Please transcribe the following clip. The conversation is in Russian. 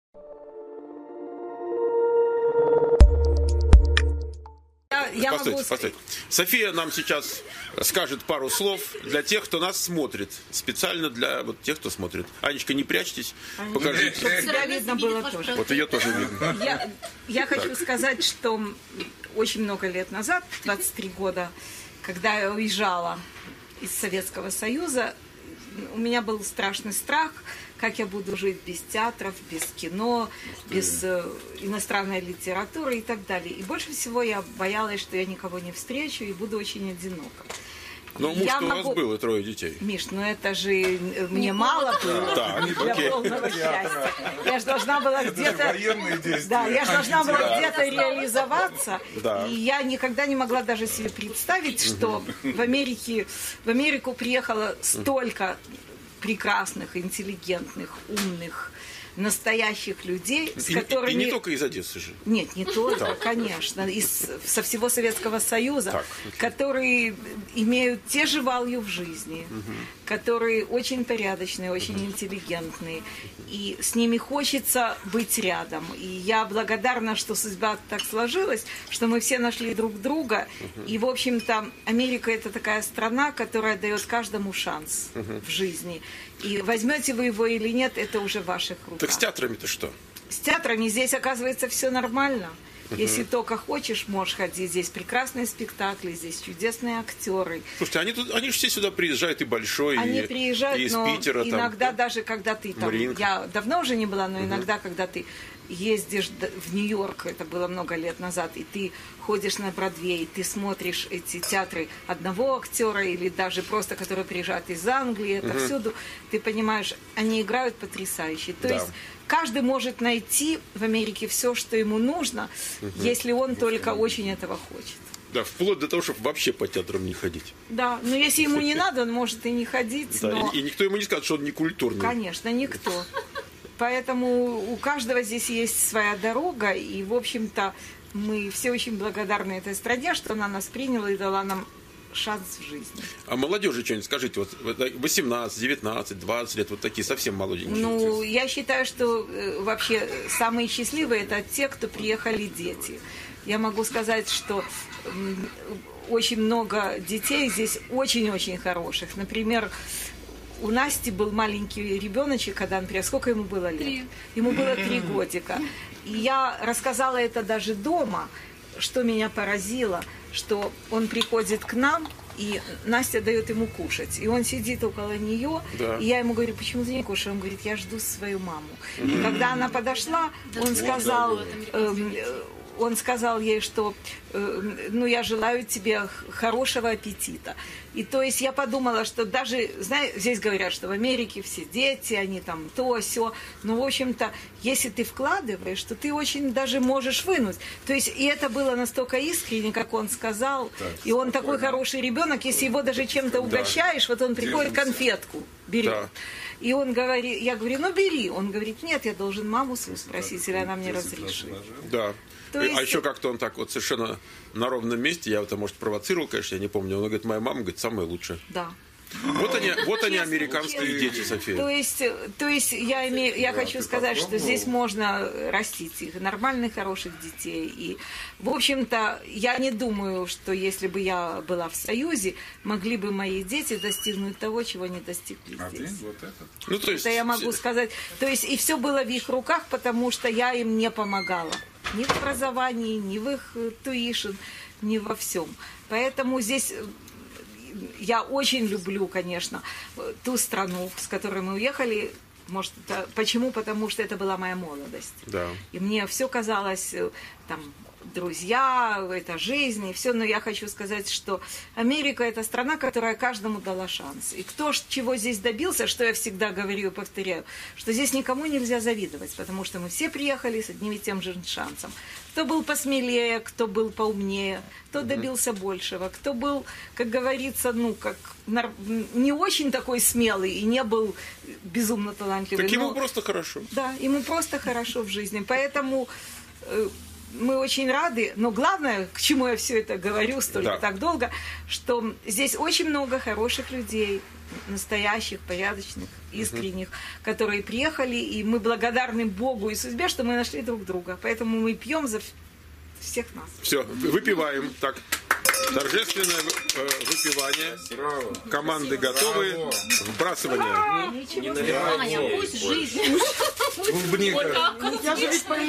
Постойте. София нам сейчас скажет пару слов для тех, кто нас смотрит. Специально для вот тех, кто смотрит. Анечка, не прячьтесь. Покажите. Чтобы себя видно было тоже. Вот ее тоже видно. Я хочу сказать, что очень много лет назад, 23 года, когда я уезжала из Советского Союза, у меня был страшный страх, как я буду жить без театров, без кино, без иностранной литературы и так далее. И больше всего я боялась, что я никого не встречу и буду очень одинока. Но муж-то у вас был и 3 детей. Миш, ну это же мне мало было для полного счастья. Я же должна была где-то... Да, я же должна была где-то реализоваться. И я никогда не могла даже себе представить, что в Америку приехало столько прекрасных, интеллигентных, умных, настоящих людей, с которыми... И не только из Одессы же. Нет, не только, конечно, со всего Советского Союза, которые имеют те же value в жизни, которые очень порядочные, очень интеллигентные, и с ними хочется быть рядом. И я благодарна, что судьба так сложилась, что мы все нашли друг друга, и, в общем-то, Америка – это такая страна, которая дает каждому шанс в жизни. И возьмете вы его или нет, это уже в ваших руках. Так с театрами-то что? С театрами здесь, оказывается, все нормально. Если только хочешь, можешь ходить. Здесь прекрасные спектакли, здесь чудесные актеры. Слушайте, они же все сюда приезжают, и Большой, они приезжают, и из но Питера. Иногда там, даже, когда ты там... Маринка. Я давно уже не была, но иногда, когда ты ездишь в Нью-Йорк, это было много лет назад, и ты ходишь на Бродвей, ты смотришь эти театры одного актера или даже просто, которые приезжают из Англии, это всюду, ты понимаешь, они играют потрясающе. То есть каждый может найти в Америке все, что ему нужно, если он только очень этого хочет. Да, вплоть до того, чтобы вообще по театрам не ходить. Да, но если ему не надо, он может и не ходить. Да, но... и никто ему не скажет, что он не культурный. Конечно, никто. Поэтому у каждого здесь есть своя дорога, и, в общем-то, мы все очень благодарны этой стране, что она нас приняла и дала нам шанс в жизни. А молодежи что-нибудь скажите, вот 18, 19, 20 лет, вот такие совсем молоденькие. Ну, я считаю, что вообще самые счастливые это те, кто приехали дети. Я могу сказать, что очень много детей здесь очень-очень хороших. Например, у Насти был маленький ребеночек, когда он приехал. Сколько ему было лет? 3. Ему было 3 годика. И я рассказала это даже дома, что меня поразило, что он приходит к нам, и Настя дает ему кушать. И он сидит около нее, и я ему говорю, почему ты не кушаешь? Он говорит, я жду свою маму. И когда она подошла, он сказал ей, что ну, я желаю тебе хорошего аппетита. И то есть я подумала, что даже, знаете, здесь говорят, что в Америке все дети, они там то, сё. Но, в общем-то, если ты вкладываешь, то ты очень даже можешь вынуть. То есть и это было настолько искренне, как он сказал. Так, и он такой хороший ребенок, если его даже чем-то угощаешь, вот он приходит, конфетку берет. Да. И он говорит, я говорю, ну бери. Он говорит, нет, я должен маму свою спросить, или она мне разрешит. Да. То есть... А еще как-то он так вот совершенно на ровном месте, я это, может, провоцировал, конечно, я не помню, он говорит, моя мама, говорит, самая лучшая. Да. Вот они, американские дети, София. То есть я хочу сказать, что здесь можно растить их, нормальных, хороших детей. И, в общем-то, я не думаю, что если бы я была в Союзе, могли бы мои дети достигнуть того, чего не достигли здесь. Ну, то есть... Это я могу сказать. То есть и все было в их руках, потому что я им не помогала. Ни в образовании, ни в их tuition, ни во всем. Поэтому здесь... Я очень люблю, конечно, ту страну, с которой мы уехали. Может, почему? Потому что это была моя молодость. Да. И мне все казалось, там, друзья, это жизнь и все. Но я хочу сказать, что Америка – это страна, которая каждому дала шанс. И кто чего здесь добился, что я всегда говорю и повторяю, что здесь никому нельзя завидовать, потому что мы все приехали с одним и тем же шансом. Кто был посмелее, кто был поумнее, кто добился большего, кто был, как говорится, ну, как не очень такой смелый и не был безумно талантливый. Так ему просто хорошо. Да, ему просто хорошо в жизни. Поэтому мы очень рады, но главное, к чему я все это говорю столько так долго, что здесь очень много хороших людей, настоящих, порядочных, искренних, которые приехали, и мы благодарны Богу и судьбе, что мы нашли друг друга. Поэтому мы пьем за всех нас. Все, выпиваем. Так, торжественное выпивание. Браво. Команды готовы. Браво. Вбрасывание. Аня, пусть жизнь. Клубника. Вот так вот. Я же ведь